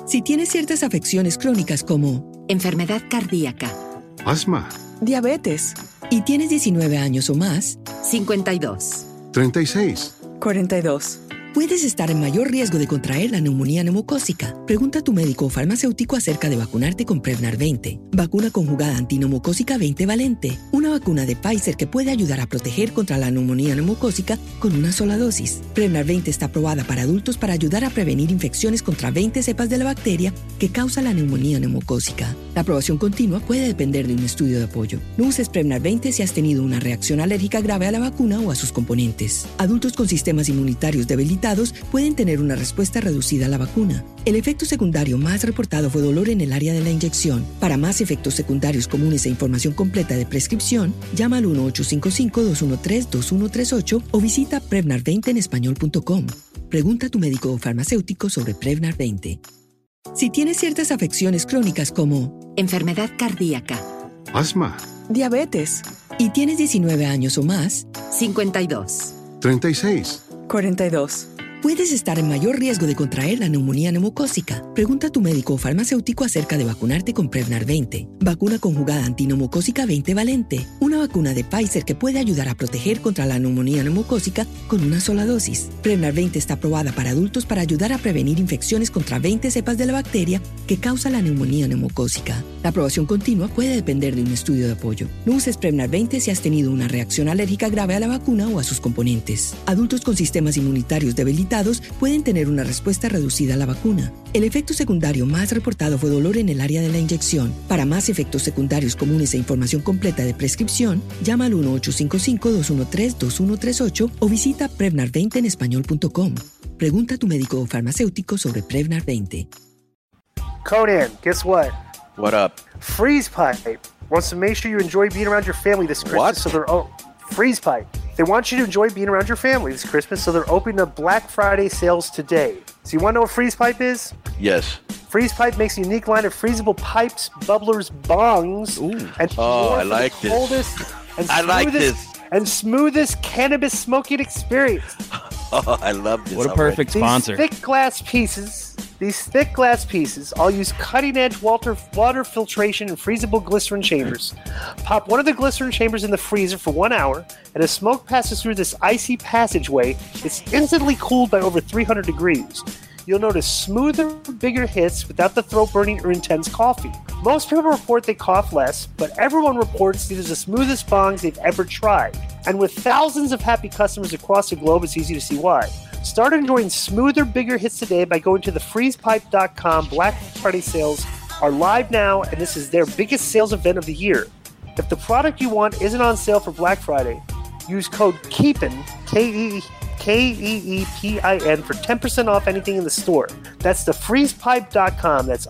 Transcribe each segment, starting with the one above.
Si tienes ciertas afecciones crónicas como enfermedad cardíaca, asma, diabetes, y tienes 19 años o más, 52, 36, 42. Puedes estar en mayor riesgo de contraer la neumonía neumocócica. Pregunta a tu médico o farmacéutico acerca de vacunarte con Prevnar 20, vacuna conjugada antineumocócica 20 valente, una vacuna de Pfizer que puede ayudar a proteger contra la neumonía neumocócica con una sola dosis. Prevnar 20 está aprobada para adultos para ayudar a prevenir infecciones contra 20 cepas de la bacteria que causa la neumonía neumocócica. La aprobación continua puede depender de un estudio de apoyo. No uses Prevnar 20 si has tenido una reacción alérgica grave a la vacuna o a sus componentes. Adultos con sistemas inmunitarios debilitados pueden tener una respuesta reducida a la vacuna. El efecto secundario más reportado fue dolor en el área de la inyección. Para más efectos secundarios comunes e información completa de prescripción, llama al 1-855-213-2138 o visita Prevnar20enespañol.com. Pregunta a tu médico o farmacéutico sobre Prevnar 20. Si tienes ciertas afecciones crónicas como enfermedad cardíaca, asma, diabetes, y tienes 19 años o más, 52, 36, 42. Puedes estar en mayor riesgo de contraer la neumonía neumocócica. Pregunta a tu médico o farmacéutico acerca de vacunarte con Prevnar 20, vacuna conjugada antineumocócica 20 valente, una vacuna de Pfizer que puede ayudar a proteger contra la neumonía neumocócica con una sola dosis. Prevnar 20 está aprobada para adultos para ayudar a prevenir infecciones contra 20 cepas de la bacteria que causa la neumonía neumocócica. La aprobación continua puede depender de un estudio de apoyo. No uses Prevnar 20 si has tenido una reacción alérgica grave a la vacuna o a sus componentes. Adultos con sistemas inmunitarios debilitados pueden tener una respuesta reducida a la vacuna. El efecto secundario más reportado fue dolor en el área de la inyección. Para más efectos secundarios comunes e información completa de prescripción, llama al 1-855-213-2138 o visita Prevnar20enespañol.com. Pregunta a tu médico o farmacéutico sobre Prevnar 20. Conan, guess what? What up? Freeze Pipe wants to make sure you enjoy being around your family this Christmas. What? So they're Freeze Pipe. They want you to enjoy being around your family this Christmas, so they're opening up Black Friday sales today. So you want to know what Freeze Pipe is? Yes. Freeze Pipe makes a unique line of freezable pipes, bubblers, bongs, and I like this. coldest and I like this. and smoothest cannabis smoking experience. Oh, I love this. What a perfect sponsor. These thick glass pieces all use cutting-edge water filtration and freezable glycerin chambers. Pop one of the glycerin chambers in the freezer for 1 hour, and as smoke passes through this icy passageway, it's instantly cooled by over 300 degrees. You'll notice smoother, bigger hits without the throat burning or intense coughing. Most people report they cough less, but everyone reports these are the smoothest bongs they've ever tried. And with thousands of happy customers across the globe, it's easy to see why. Start enjoying smoother, bigger hits today by going to the freezepipe.com. Black Friday sales are live now, and this is their biggest sales event of the year. If the product you want isn't on sale for Black Friday, use code KEEPIN, KEEPIN, for 10% off anything in the store. That's the freezepipe.com. That's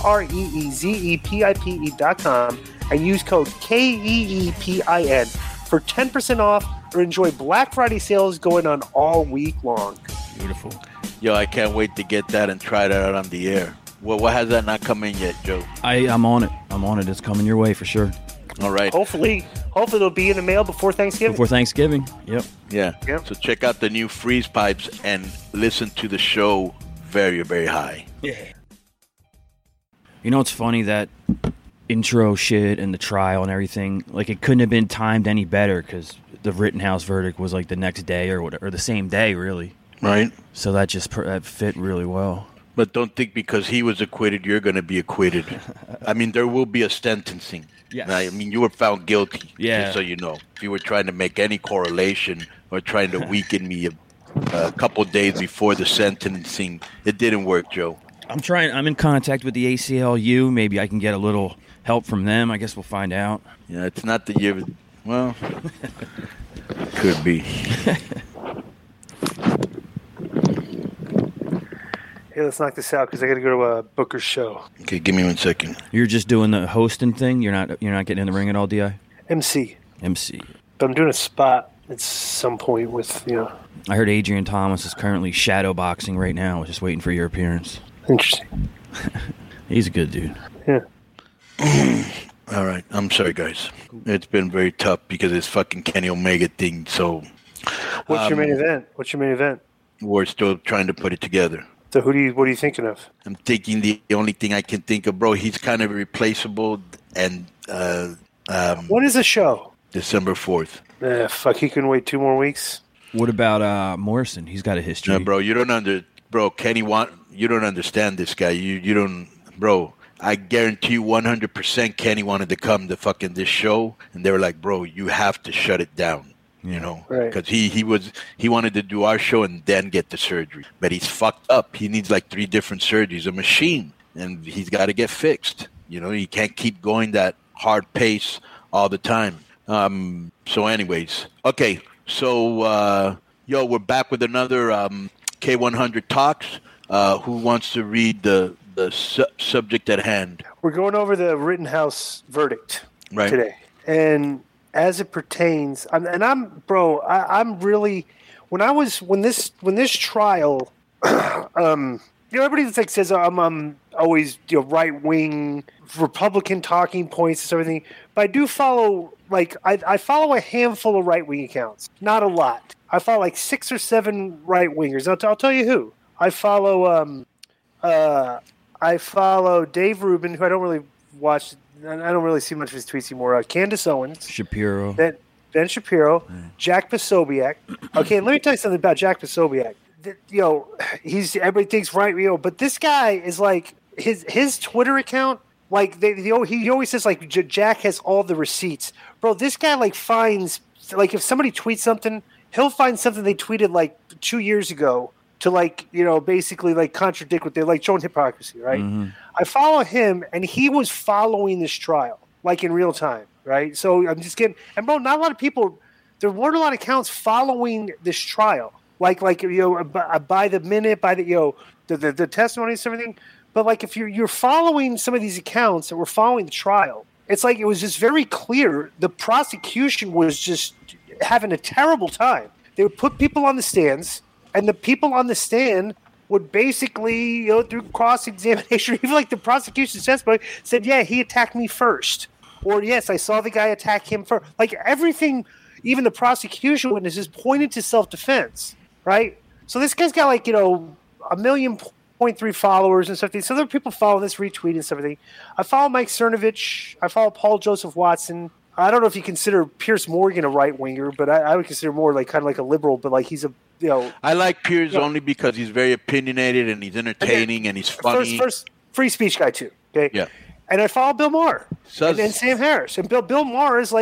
FREEZEPIPE.com, and use code KEEPIN for 10% off, or enjoy Black Friday sales going on all week long. Beautiful. Yo, I can't wait to get that and try that out on the air. Well, why has that not come in yet, Joe? I'm on it. It's coming your way for sure. All right. Hopefully it'll be in the mail before Thanksgiving. Before Thanksgiving. Yep. Yeah. Yep. So check out the new Freeze Pipes and listen to the show very, very high. Yeah. You know, it's funny that intro shit and the trial and everything, like, it couldn't have been timed any better because the Rittenhouse verdict was like the next day or whatever, or the same day, really. Right. So that fit really well. But don't think because he was acquitted, you're going to be acquitted. I mean, there will be a sentencing. Yes. I mean, you were found guilty, yeah. Just so you know. If you were trying to make any correlation or trying to weaken me a couple days before the sentencing, it didn't work, Joe. I'm in contact with the ACLU. Maybe I can get a little help from them. I guess we'll find out. Yeah, it's not the year. Well, could be. Hey, let's knock this out because I got to go to Booker's show. Okay, give me 1 second. You're just doing the hosting thing. You're not getting in the ring at all, Di? MC. But I'm doing a spot at some point with, I heard Adrian Thomas is currently shadow boxing right now. Just waiting for your appearance. Interesting. He's a good dude. Yeah. All right. I'm sorry, guys. It's been very tough because it's fucking Kenny Omega thing. So, What's your main event? We're still trying to put it together. So what are you thinking of? I'm thinking the only thing I can think of, bro, he's kind of replaceable. And When is the show? December 4th. Fuck, he can wait 2 more weeks. What about Morrison? He's got a history. No, bro, you don't you don't understand this guy. You don't, bro. I guarantee you 100% Kenny wanted to come to fucking this show, and they were like, bro, you have to shut it down. You know, because he wanted to do our show and then get the surgery, but he's fucked up. He needs like 3 different surgeries, a machine, and he's got to get fixed. You know, he can't keep going that hard pace all the time. So, anyways, okay. So, we're back with another K100 Talks. Who wants to read the subject at hand? We're going over the Rittenhouse verdict today, and as it pertains, I'm really when this trial, everybody like says I'm always right wing Republican talking points and everything, but I do follow I follow a handful of right wing accounts, not a lot. I follow like 6 or 7 right wingers. I'll tell you who I follow. I follow Dave Rubin, who I don't really watch. I don't really see much of his tweets anymore. Candace Owens, Shapiro, Ben Shapiro, Jack Posobiec. Okay, let me tell you something about Jack Posobiec. Everybody thinks right, but this guy is like his Twitter account. Like he always says like Jack has all the receipts, bro. This guy finds if somebody tweets something, he'll find something they tweeted like 2 years ago to basically contradict what they're showing hypocrisy, right? Mm-hmm. I follow him, and he was following this trial in real time, right? So I'm just getting, and bro, not a lot of people. There weren't a lot of accounts following this trial, by the minute, by the testimonies and everything. But if you're following some of these accounts that were following the trial, it's it was just very clear the prosecution was just having a terrible time. They would put people on the stands. And the people on the stand would basically, through cross-examination, even the prosecution's testimony said, yeah, he attacked me first. Or, yes, I saw the guy attack him first. Everything, even the prosecution witnesses pointed to self-defense, right? So this guy's got 1.3 million followers and stuff. So there are people following this, retweet and stuff. I follow Mike Cernovich. I follow Paul Joseph Watson. I don't know if you consider Piers Morgan a right-winger, but I would consider more kind of a liberal, but he's a, I like Piers only because he's very opinionated and he's entertaining and he's funny. First free speech guy too. Okay. Yeah. And I follow Bill Maher and Sam Harris. And Bill Maher is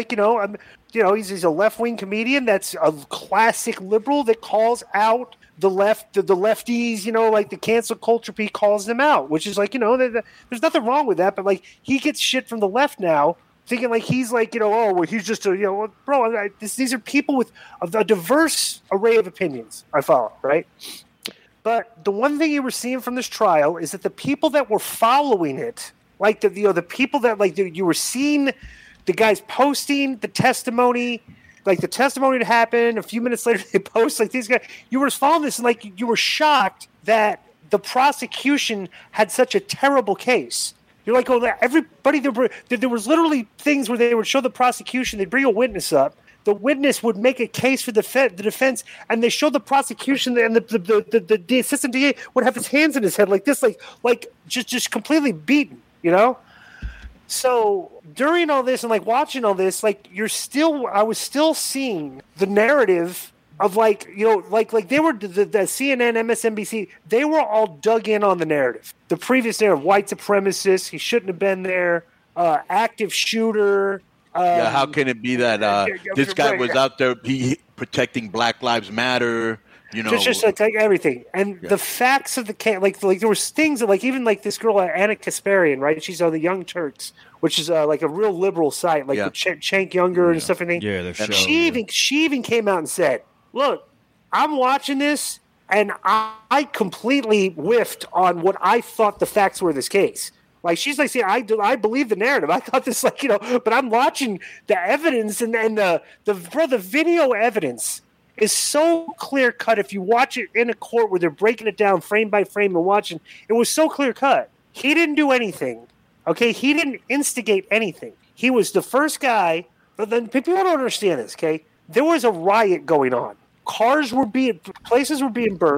he's a left-wing comedian that's a classic liberal that calls out the left, the lefties, the cancel culture he calls them out, which is there's nothing wrong with that, but he gets shit from the left now. Thinking he's he's just a, bro, these are people with a diverse array of opinions I follow, right? But the one thing you were seeing from this trial is that the people that were following it, the people that you were seeing the guys posting the testimony, the testimony that happened, a few minutes later they post these guys, you were following this and you were shocked that the prosecution had such a terrible case. You're everybody, there was literally things where they would show the prosecution, they'd bring a witness up, the witness would make a case for the defense, and they show the prosecution, and the assistant DA would have his hands in his head like this, just completely beaten, So during all this and watching all this, I was still seeing the narrative of they were the CNN, MSNBC, they were all dug in on the narrative. The previous narrative, white supremacist, he shouldn't have been there, active shooter. How can it be that this guy was out there protecting Black Lives Matter? Just everything. And the facts of the case, there was things that even this girl Anna Kasparian, right? She's on the Young Turks, which is a real liberal site, with Cenk Younger and stuff. Yeah, they're showing. She even came out and said, look, I'm watching this, and I completely whiffed on what I thought the facts were in this case. She's I believe the narrative. I thought this, but I'm watching the evidence, and the video evidence is so clear cut. If you watch it in a court where they're breaking it down frame by frame and watching, it was so clear cut. He didn't do anything. Okay, he didn't instigate anything. He was the first guy. But then people don't understand this. Okay, there was a riot going on. Places were being burned.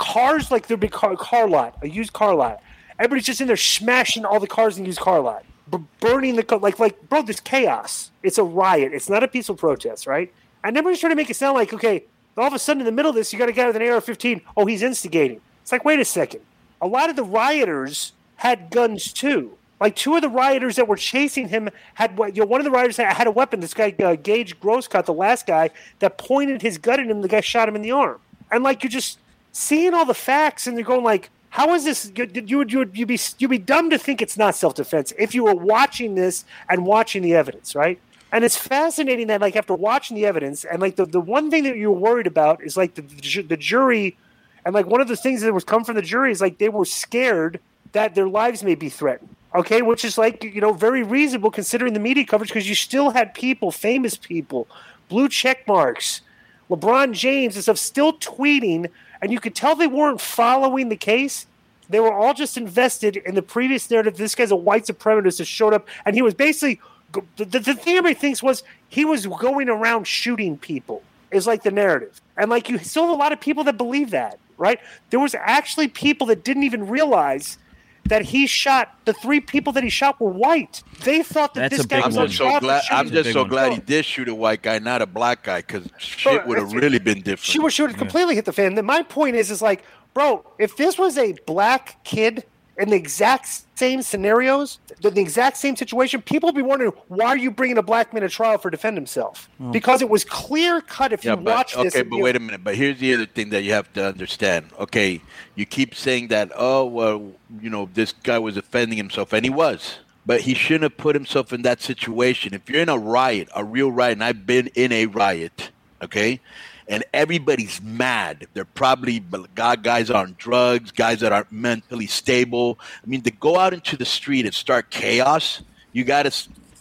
cars like there'd be car lot, a used car lot. Everybody's just in there smashing all the cars in the used car lot, burning the car. Like, bro, there's chaos. It's a riot. It's not a peaceful protest, right? And everybody's trying to make it sound like, okay, all of a sudden in the middle of this, you got a guy with an AR-15. Oh, he's instigating. It's like, wait a second. A lot of the rioters had guns too. Like 2 of the rioters that were chasing him had, one of the rioters had a weapon. This guy, Gage Grosscott, the last guy, that pointed his gun at him. The guy shot him in the arm. And like, you're just seeing all the facts, and you're going like, how is this? You'd be dumb to think it's not self-defense if you were watching this and watching the evidence, right? And it's fascinating that, like, after watching the evidence, and like the one thing that you're worried about is like the jury, and like one of the things that was come from the jury is like they were scared that their lives may be threatened. Okay, which is like, very reasonable considering the media coverage, because you still had people, famous people, blue check marks, LeBron James and stuff still tweeting, and you could tell they weren't following the case. They were all just invested in the previous narrative. This guy's a white supremacist that showed up, and he was basically the thing everybody thinks was he was going around shooting people is like the narrative. And like you still have a lot of people that believe that, right? There was actually people that didn't even realize that he shot, the 3 people that he shot were white. They thought that this guy was on trial for shooting. I'm just so glad he did shoot a white guy, not a black guy, because shit would have really been different. She would completely hit the fan. Then my point is like, bro, if this was a black kid in the exact same scenarios, the exact same situation, people would be wondering, why are you bringing a black man to trial for defend himself? Because it was clear cut if you watch this. Okay, but wait a minute. But here's the other thing that you have to understand. Okay, you keep saying that, oh, well, this guy was defending himself, and he was. But he shouldn't have put himself in that situation. If you're in a riot, a real riot, and I've been in a riot, okay, and everybody's mad. They're probably guys on drugs, guys that aren't mentally stable. I mean, to go out into the street and start chaos, you gotta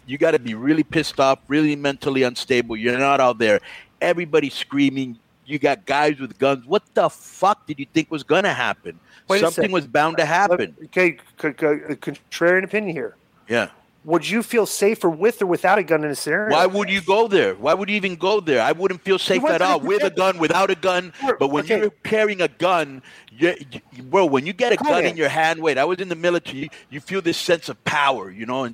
be really pissed off, really mentally unstable. You're not out there. Everybody's screaming. You got guys with guns. What the fuck did you think was gonna happen? Something was bound to happen. Okay, contrarian opinion here. Yeah. Would you feel safer with or without a gun in a scenario? Why would you go there? Why would you even go there? I wouldn't feel safe at all with a gun, without a gun. But when you're carrying a gun, bro, when you get a gun in your hand, I was in the military. You feel this sense of power, and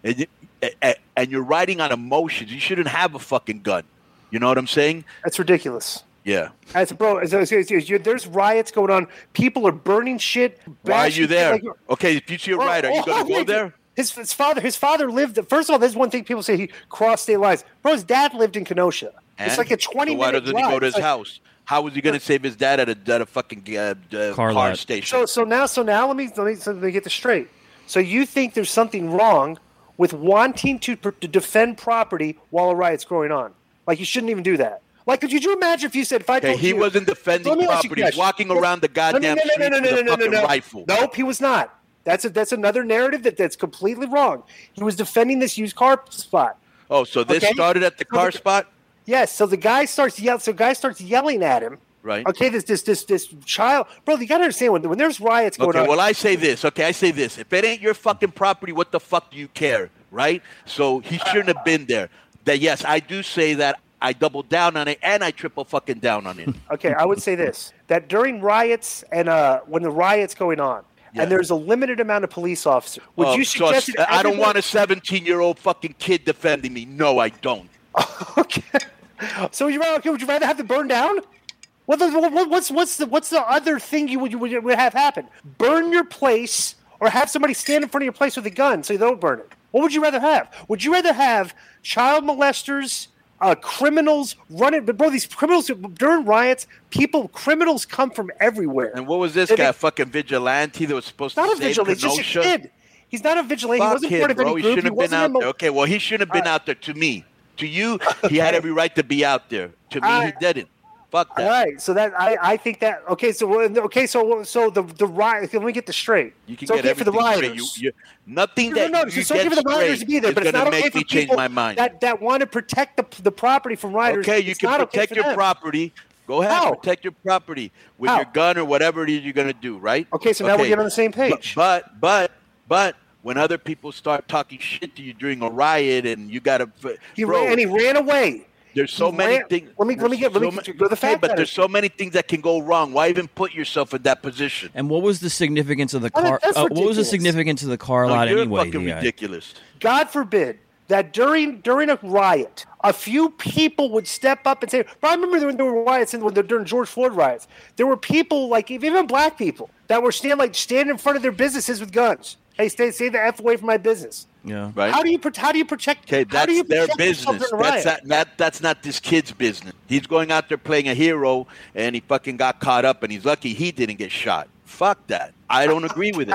you're riding on emotions. You shouldn't have a fucking gun. You know what I'm saying? That's ridiculous. Yeah. There's riots going on. People are burning shit. Why are you there? Okay, if you see a riot, are you going to go there? His father lived. First of all, there's one thing people say, he crossed state lines. Bro, his dad lived in Kenosha. It's like a 20-minute drive. Why doesn't he go to his house? How was he going to save his dad at a fucking car station? So now let me get this straight. So you think there's something wrong with wanting to defend property while a riot's going on? Like, you shouldn't even do that. Like, could you imagine if you said, if I told you... he wasn't defending property. He's walking around the goddamn street with a fucking rifle. Nope, he was not. That's another narrative that's completely wrong. He was defending this used car spot. Oh, so this started at the car spot? Yes. So the guy starts yelling at him. Right. Okay. This child, bro. You gotta understand when there's riots going on. Okay. Well, I say this. If it ain't your fucking property, what the fuck do you care? Right. So he shouldn't have been there. That yes, I do say that. I double down on it, and I triple fucking down on it. Okay. I would say this: that during riots and when the riot's going on. Yeah. And there's a limited amount of police officers. Would you suggest that I don't want a 17-year-old fucking kid defending me. No, I don't. Okay. So would you rather have to burn down? What's the other thing you would have happen? Burn your place or have somebody stand in front of your place with a gun so you don't burn it? What would you rather have? Would you rather have child molesters, criminals running? But bro, these criminals during riots, criminals come from everywhere. And what was this guy? Fucking vigilante that was supposed to save Kenosha? He's just a kid. He's not a vigilante. He wasn't part of any group. He shouldn't have been out there. Okay, well, he shouldn't have been out there. To me, to you, he had every right to be out there. To me, he didn't. Fuck that. All right, so that I think that so the riot. Let me get this straight. You can get everything straight. Nothing that you get straight is going to make me change my mind. That want to protect the property from rioters. Okay, you can protect your property. Go ahead, protect your property with your gun or whatever it is you're going to do. Right? Okay, so now we get on the same page. But when other people start talking shit to you during a riot and you got to, he ran away. There's so many things. Let me go to the fact. But there's so many things that can go wrong. Why even put yourself in that position? And what was the significance of the car? That's what was the ridiculous. significance of the car lot You're anyway? fucking ridiculous. God forbid that during a riot, a few people would step up and say, I remember when there were riots during George Floyd riots. There were people, like even black people, that were standing in front of their businesses with guns. Hey, stay the F away from my business. Yeah. Right. How do you protect? Okay, that's their business. That's That's not this kid's business. He's going out there playing a hero, and he fucking got caught up, and he's lucky he didn't get shot. Fuck that. I don't agree with it.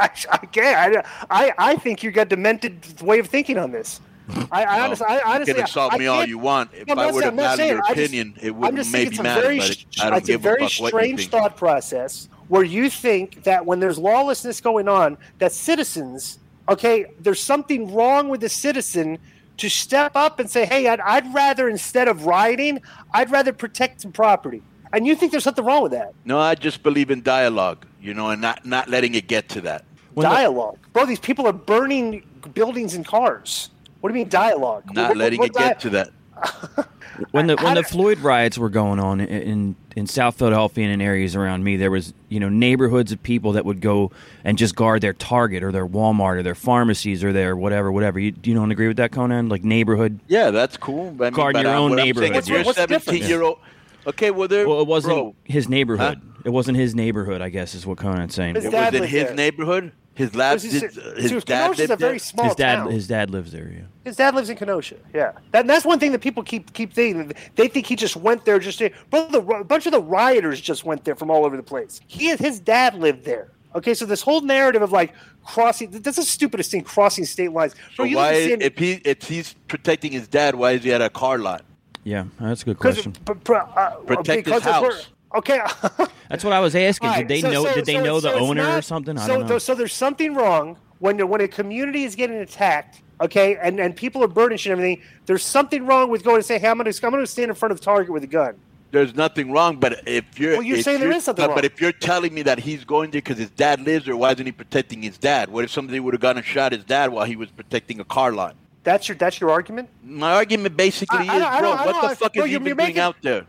I think you got demented way of thinking on this. I honestly, you can insult me all you want. If I would have valued your opinion, it wouldn't maybe matter. But I don't give a fuck what you think. It's a very strange thought process where you think that when there's lawlessness going on, that citizens, okay, there's something wrong with the citizen to step up and say, hey, I'd rather, instead of rioting, I'd rather protect some property. And you think there's something wrong with that? No, I just believe in dialogue, and not letting it get to that. Dialogue? Bro, these people are burning buildings and cars. What do you mean dialogue? Not letting it get to that. When the Floyd riots were going on in South Philadelphia and in areas around me, there was neighborhoods of people that would go and just guard their Target or their Walmart or their pharmacies or their whatever. You don't agree with that, Conan? Like neighborhood? Yeah, that's cool. Guard your own neighborhood. If you're a 17-year-old, okay, well, it wasn't his neighborhood. Huh? It wasn't his neighborhood, I guess, is what Conan's saying. It was in his neighborhood. His dad Kenosha's a very small town. His dad lives there. Yeah. His dad lives in Kenosha. Yeah, that's one thing that people keep thinking. They think he just went there a bunch of the rioters just went there from all over the place. His dad lived there. Okay, so this whole narrative of like crossing, that's the stupidest thing, crossing state lines. So why, if he's protecting his dad, why is he at a car lot? Yeah, that's a good question. Protect his house. Okay, that's what I was asking. Right. Did they know the owner or something? I don't know. So there's something wrong when a community is getting attacked. Okay, and people are burning shit and everything. There's something wrong with going and saying, "Hey, I'm going to stand in front of Target with a gun." There's nothing wrong, but if you're saying there is something wrong. But if you're telling me that he's going there because his dad lives there, why isn't he protecting his dad? What if somebody would have gone and shot his dad while he was protecting a car lot? That's your argument? My argument basically is, what the fuck is he doing out there?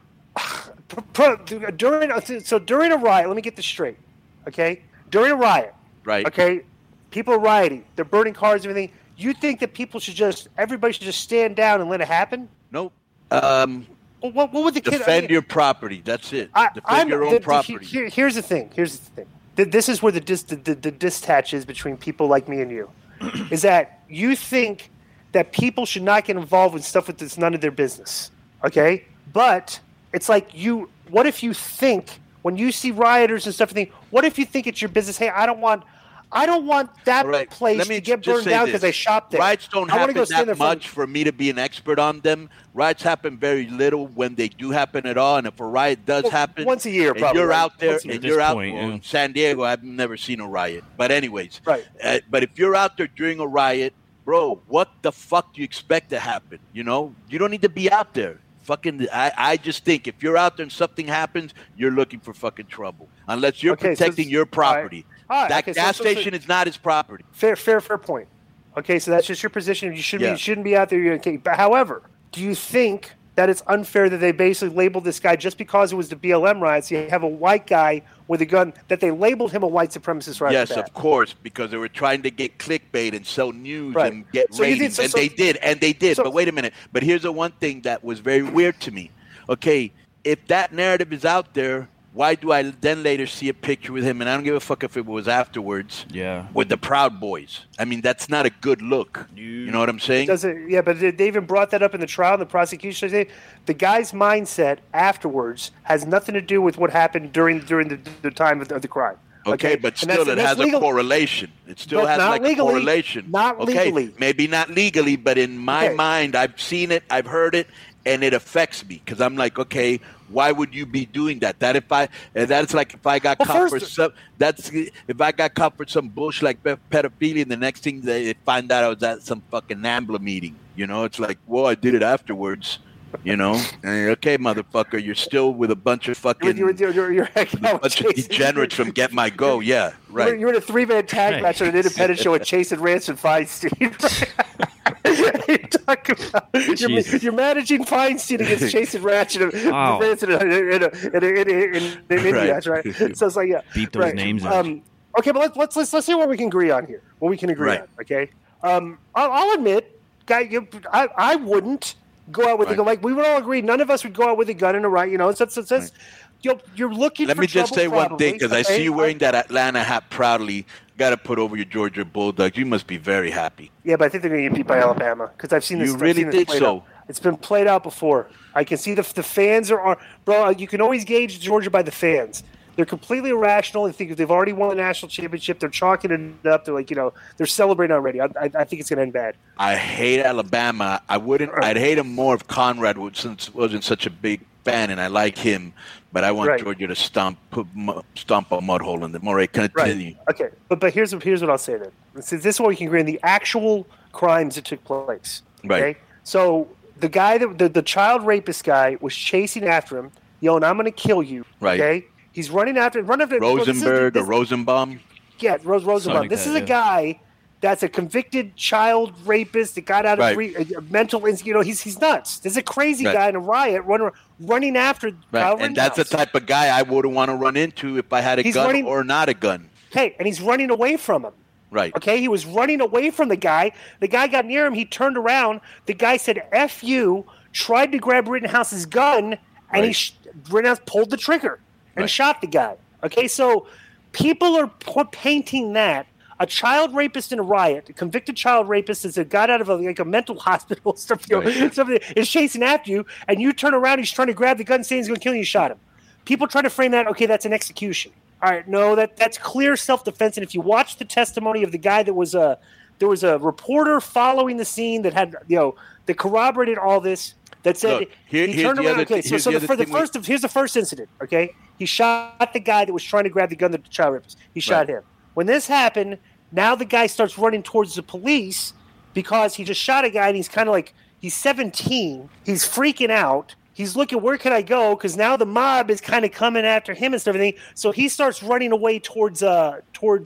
During a riot, let me get this straight, okay? During a riot, right? Okay, people are rioting, they're burning cars and everything. You think that everybody should just stand down and let it happen? Nope. What would the defend your property? That's it. Defend your own property. Here's the thing. This is where the distach is between people like me and you, is that you think that people should not get involved with stuff that's none of their business, okay? But it's like what if you think when you see rioters and stuff, what if you think it's your business? Hey, I don't want that place to get burned down because I shopped there. Riots don't happen that much for me to be an expert on them. Riots happen very little when they do happen at all. And if a riot does happen, once a year, probably. You're out there, and you're out in San Diego. I've never seen a riot. But anyways, right. But if you're out there during a riot, bro, what the fuck do you expect to happen? You don't need to be out there. I just think if you're out there and something happens, you're looking for fucking trouble. Unless you're protecting your property. All right. That gas station is not his property. Fair point. Okay, so that's just your position. You shouldn't be out there. But however, do you think that it's unfair that they basically labeled this guy just because it was the BLM riots? You have a white guy with a gun that they labeled him a white supremacist right Yes, of course, because they were trying to get clickbait and sell news and get ratings, and they did. But wait a minute. But here's the one thing that was very weird to me. Okay, if that narrative is out there, why do I then later see a picture with him? And I don't give a fuck if it was afterwards. Yeah. With the Proud Boys. I mean, that's not a good look. You know what I'm saying? Yeah, but they even brought that up in the trial. And the prosecution, the guy's mindset afterwards has nothing to do with what happened during the time of the crime. Okay, but still it has a correlation. It still has like a correlation. Not legally. Maybe not legally, but in my mind, I've seen it, I've heard it, and it affects me because I'm like, okay, why would you be doing that? That's like if I got caught for some bullshit like pedophilia, and the next thing they find out I was at some fucking NAMBLA meeting. It's like, well, I did it afterwards. And okay, motherfucker, you're still with a bunch of fucking you're a bunch of degenerates from Get My Go. Yeah, right. You're in a 3-man tag match on an independent show with Chase and Ransom Feinstein. talking about? You're managing Feinstein against Jason Ratchet in India, right? So it's like, yeah. Beat those names out. Okay, but let's see what we can agree on here. What we can agree on, okay? I'll admit, guy, I wouldn't go out with a gun. Like, we would all agree, none of us would go out with a gun in a riot. You know, you're looking Let for me just say trouble, one thing, because I see you wearing that Atlanta hat proudly. Got to put over your Georgia Bulldogs. You must be very happy. Yeah, but I think they're going to get beat by Alabama, because I've seen this. You really did so. It's been played out before. I can see the fans are bro. You can always gauge Georgia by the fans. They're completely irrational. They think they've already won the national championship. They're chalking it up. They're like, they're celebrating already. I think it's going to end bad. I hate Alabama. I'd hate him more if Conrad wasn't such a big fan, and I like him. But I want Georgia to stomp a mud hole in the Murray. Continue. Right. Okay, but here's what I'll say then. This is what we can agree on the actual crimes that took place. Right. Okay? So the guy the child rapist guy was chasing after him, and I'm going to kill you. Right. Okay. He's running after Rosenberg or Rosenbaum. Yeah, Rosenbaum. This is a guy that's a convicted child rapist that got out of mental. He's nuts. There's a crazy guy in a riot running after. Right, and that's the type of guy I wouldn't want to run into if I had a gun or not a gun. Hey, and he's running away from him. Right. Okay, he was running away from the guy. The guy got near him. He turned around. The guy said, "F you," tried to grab Rittenhouse's gun, and Rittenhouse pulled the trigger and shot the guy. Okay, so people are painting that a child rapist in a riot, a convicted child rapist that got out of a mental hospital, something is chasing after you, and you turn around, he's trying to grab the gun, saying he's going to kill you, and shot him. People try to frame that, okay, that's an execution. All right, no, that's clear self-defense, and if you watch the testimony of the guy there was a reporter following the scene that had, that corroborated all this, that said he turned around. Okay, here's the first incident. Okay, he shot the guy that was trying to grab the gun, the child rapist. He shot him. When this happened, now the guy starts running towards the police because he just shot a guy, and he's kind of like, he's 17. He's freaking out. He's looking, where can I go? Because now the mob is kind of coming after him and everything. So he starts running away towards the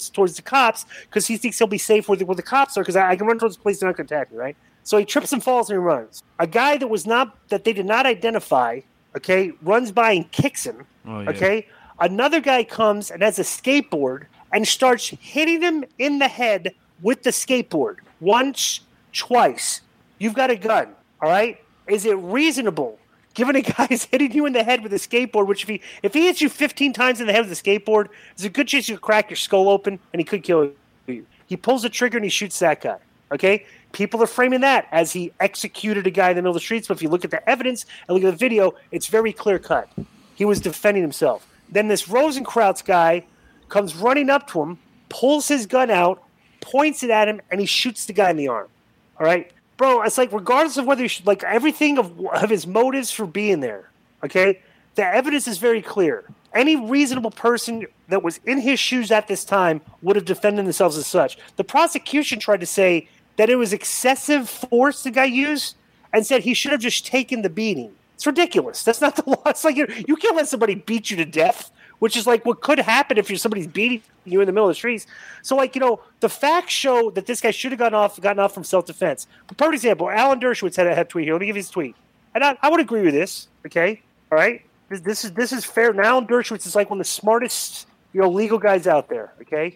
cops because he thinks he'll be safe where the cops are, because I can run towards the police and not going to attack me, right? So he trips and falls and he runs. A guy that they did not identify, okay, runs by and kicks him. Oh, yeah. Okay, another guy comes and has a skateboard and starts hitting him in the head with the skateboard. Once, twice. You've got a gun, all right? Is it reasonable, given a guy's hitting you in the head with a skateboard, which if he hits you 15 times in the head with a skateboard, there's a good chance you could crack your skull open and he could kill you. He pulls the trigger and he shoots that guy, okay? People are framing that as he executed a guy in the middle of the streets, but if you look at the evidence and look at the video, it's very clear-cut. He was defending himself. Then this Rosenkrautz guy comes running up to him, pulls his gun out, points it at him, and he shoots the guy in the arm. All right? Bro, it's like, regardless of whether everything of his motives for being there, okay, the evidence is very clear. Any reasonable person that was in his shoes at this time would have defended themselves as such. The prosecution tried to say that it was excessive force the guy used and said he should have just taken the beating. It's ridiculous. That's not the law. It's like you can't let somebody beat you to death, which is like what could happen if somebody's beating you in the middle of the streets. So, the facts show that this guy should have gotten off from self-defense. But perfect example, Alan Dershowitz had a tweet here. Let me give you his tweet. And I would agree with this, okay? All right? This is fair. Now Alan Dershowitz is like one of the smartest, legal guys out there, okay?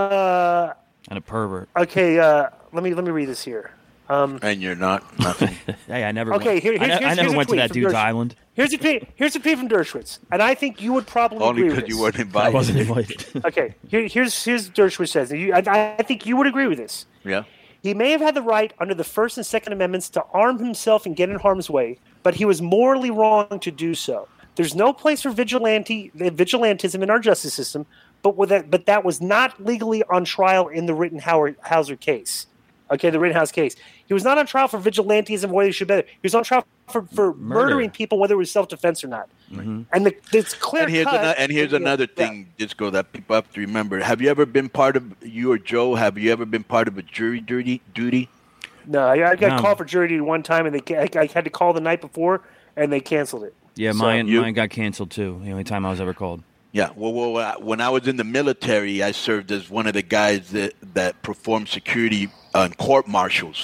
And a pervert. Okay, let me read this here. And you're not nothing. Hey, I never. Okay, I never went to that dude's island. Here's a tweet from Dershowitz, and I think you would probably only agree with because this. you weren't invited. I wasn't invited. Okay, here's Dershowitz says. I think you would agree with this. Yeah. He may have had the right under the First and Second Amendments to arm himself and get in harm's way, but he was morally wrong to do so. There's no place for vigilantism in our justice system, but that was not legally on trial in the Rittenhauser case. Okay, the Rittenhouse case. He was not on trial for vigilantism, whether he should be better. He was on trial for murdering people, whether it was self-defense or not. Mm-hmm. And it's clear. And here's another thing, Disco, that people have to remember. Have you ever been part of, you or Joe, have you ever been part of a jury duty? No, I got called for jury duty one time, and I had to call the night before, and they canceled it. Yeah, mine got canceled too. The only time I was ever called. Yeah, well, when I was in the military, I served as one of the guys that performed security on court martials.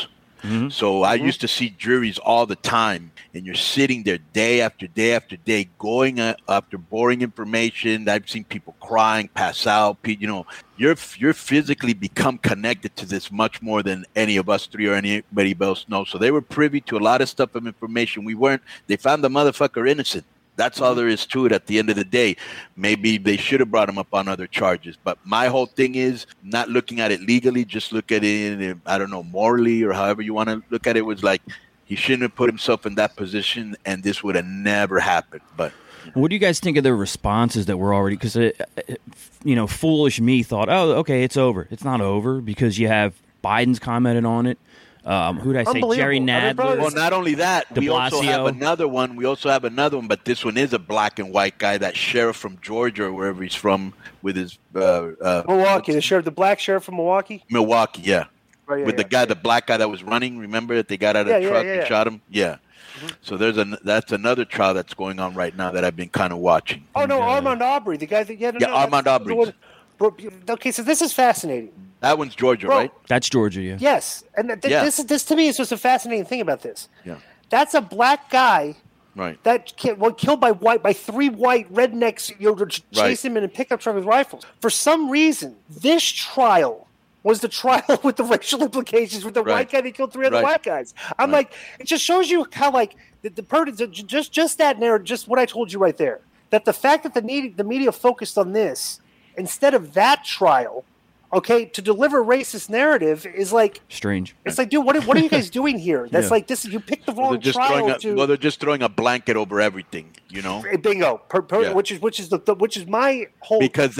So I used to see juries all the time, and you're sitting there day after day after day, going after boring information. I've seen people crying, pass out. You know, you're physically become connected to this much more than any of us three or anybody else knows. So they were privy to a lot of stuff of information we weren't. They found the motherfucker innocent. That's all there is to it at the end of the day. Maybe they should have brought him up on other charges. But my whole thing is not looking at it legally, just look at it, I don't know, morally or however you want to look at it. Was like he shouldn't have put himself in that position, and this would have never happened. But what do you guys think of the responses that were already? Because, foolish me thought, oh, okay, it's over. It's not over because you have Biden's commented on it. Who did I say? Jerry Nadler. Well, not only that, we also have another one. But this one is a black and white guy, that sheriff from Georgia or wherever he's from, with his Milwaukee. The black sheriff from Milwaukee. Milwaukee, yeah. Right, with the black guy that was running. Remember that they got out of the truck and shot him. Yeah. So that's another trial that's going on right now that I've been kind of watching. Oh no, Armand Aubrey, the guy that Armand Aubrey. Okay, so this is fascinating. That one's Georgia, right? That's Georgia, yeah. Yes, and this to me is just a fascinating thing about this. Yeah, that's a black guy, right? That killed by three white rednecks, chased him in a pickup truck with rifles. For some reason, this trial was the trial with the racial implications with the white guy that killed three other white guys. I'm like, it just shows you how just that narrative, just what I told you right there. That the fact that the media focused on this instead of that trial, okay, to deliver a racist narrative is like strange. It's like, dude, what are you guys doing here? That's like this. You picked the wrong trial. They're just throwing a blanket over everything, Bingo. Which is my whole because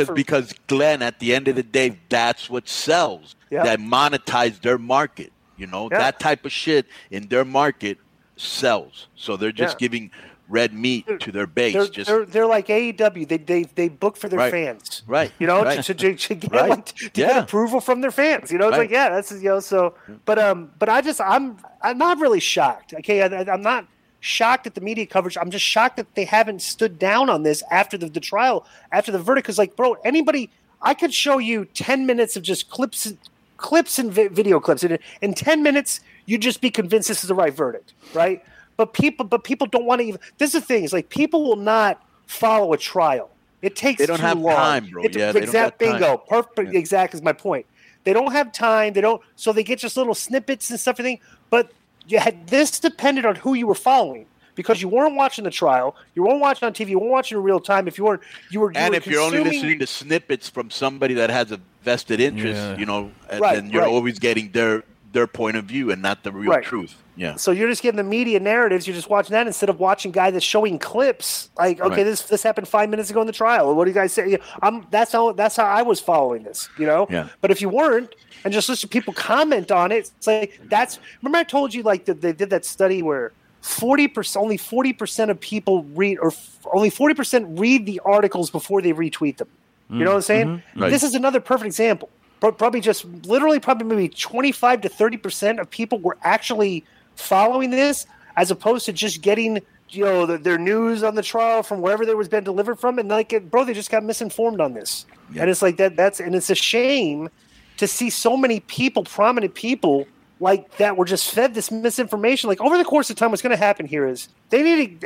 Glenn, at the end of the day, that's what sells. Yep. That monetize their market. That type of shit in their market sells. So they're just giving red meat to their base. They're like AEW. They book for their fans, right? To get approval from their fans. It's like that's So, but I'm not really shocked. Okay, I'm not shocked at the media coverage. I'm just shocked that they haven't stood down on this after the trial, after the verdict. Because anybody, I could show you 10 minutes of just clips and video clips, and in 10 minutes you'd just be convinced this is the right verdict, right? But people don't want to even. This is the thing. It's like people will not follow a trial. It takes. They don't have time, bro. Bingo. Perfect. Exactly is my point. They don't have time. They don't. So they get just little snippets and stuff. But this depended on who you were following, because you weren't watching the trial. You weren't watching on TV. You weren't watching in real time. If you were. And if you're only listening to snippets from somebody that has a vested interest, then you're always getting their point of view and not the real truth. Yeah. So you're just getting the media narratives. You're just watching that instead of watching guys that's showing clips. Like, okay, this happened 5 minutes ago in the trial. What do you guys say? That's how I was following this. Yeah. But if you weren't and just listen to people comment on it, it's like remember I told you they did that study where only 40% of people read, or only 40% read the articles before they retweet them. You know what I'm saying? Mm-hmm. Right. This is another perfect example. Probably maybe 25 to 30% of people were actually following this, as opposed to just getting their news on the trial from wherever there was been delivered from, and they just got misinformed on this. Yeah. And it's like that's it's a shame to see so many people, prominent people like that, were just fed this misinformation. Like over the course of time, what's going to happen here is they need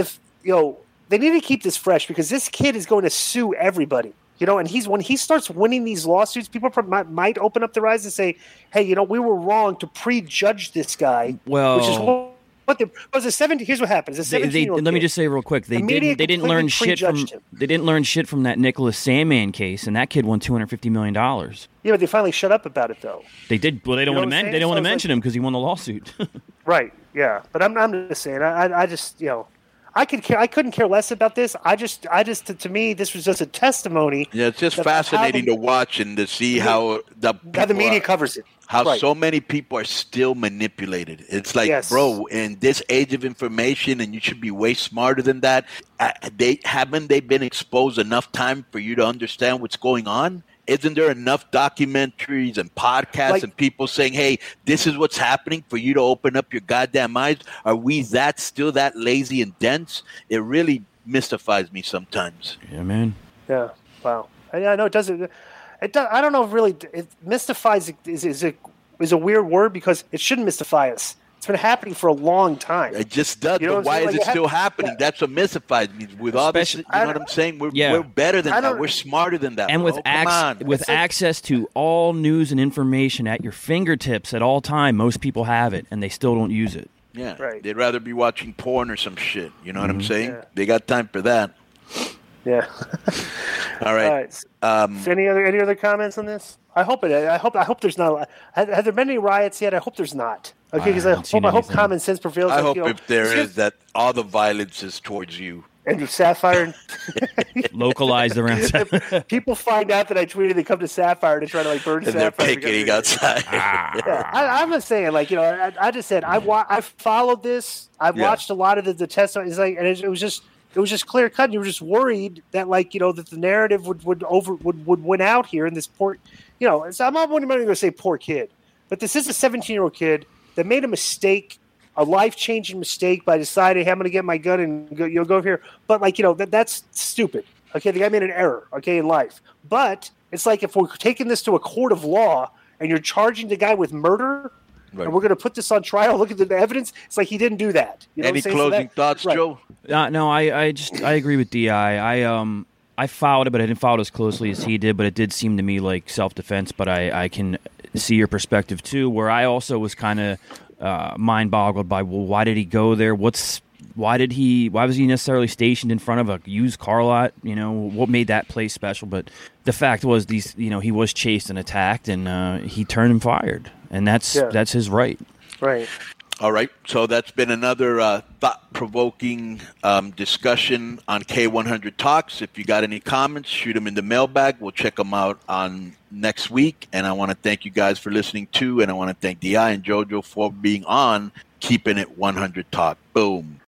to keep this fresh, because this kid is going to sue everybody. And when he starts winning these lawsuits, people might open up their eyes and say, "Hey, we were wrong to prejudge this guy." Well, which is what the 17. Here's what happens. Let me just say real quick: they didn't learn shit from that Nicholas Sandmann case, and that kid won $250 million. Yeah, but they finally shut up about it, though. They did. Well, they don't want to mention him because he won the lawsuit. Right. Yeah, but I'm just saying. I just I couldn't care less about this. I just to me, this was just a testimony. Yeah, it's just fascinating to watch and to see how the media covers it. How so many people are still manipulated. It's like, bro, in this age of information, and you should be way smarter than that. Haven't they been exposed enough time for you to understand what's going on? Isn't there enough documentaries and podcasts and people saying, hey, this is what's happening for you to open up your goddamn eyes? Are we still that lazy and dense? It really mystifies me sometimes. Yeah, man. Yeah. Wow. I know it doesn't. I don't know if really it mystifies. Is it is a weird word because it shouldn't mystify us. It's been happening for a long time. It just does. You know But what I'm why saying? is Like, it still it happening? yeah. That's what mystifies me. With all this, you know what I'm saying? We're better than that. We're smarter than that. And bro. with Come on. access to all news and information at your fingertips at all time, most people have it, and they still don't use it. Yeah, Right. they'd rather be watching porn or some shit. You know what I'm saying? Yeah. They got time for that. Yeah. All right. So any other comments on this? I hope there's not. Have there been any riots yet? I hope there's not. Okay, because I hope anything. common sense prevails. I like, hope you know, if there it's is just- that all the violence is towards you. and Sapphire, Localized around. people find out that I tweeted, they come to Sapphire to try to like burn And they're Sapphire. picketing outside. Yeah, I'm just saying, like, you know, I just said I followed this. I've Yeah. watched a lot of the testimony. It's like, and it was just clear cut. And you were just worried that, like, you know, that the narrative would win out here in this poor, you know. So I'm not going to say poor kid, but this is a 17-year-old kid that made a mistake, a life-changing mistake by deciding, hey, I'm going to get my gun and go over here. But, like, you know, that's stupid. Okay, the guy made an error. Okay, in life, but it's like if we're taking this to a court of law and you're charging the guy with murder. Right. And we're going to put this on trial. Look at the evidence. It's like he didn't do that. You know Any what I'm saying? closing thoughts, right. Joe? No, I agree with Di. I followed it, but I didn't follow it as closely as he did. But it did seem to me like self-defense. But I can see your perspective too, where I also was kind of mind-boggled by, well, why did he go there? Why was he necessarily stationed in front of a used car lot? You know, what made that place special? But the fact was, he was chased and attacked, and he turned and fired, and that's his right. Right. All right. So that's been another thought-provoking discussion on K100 Talks. If you got any comments, shoot them in the mailbag. We'll check them out on next week. And I want to thank you guys for listening too, and I want to thank Di and JoJo for being on Keeping It 100 Talk. Boom.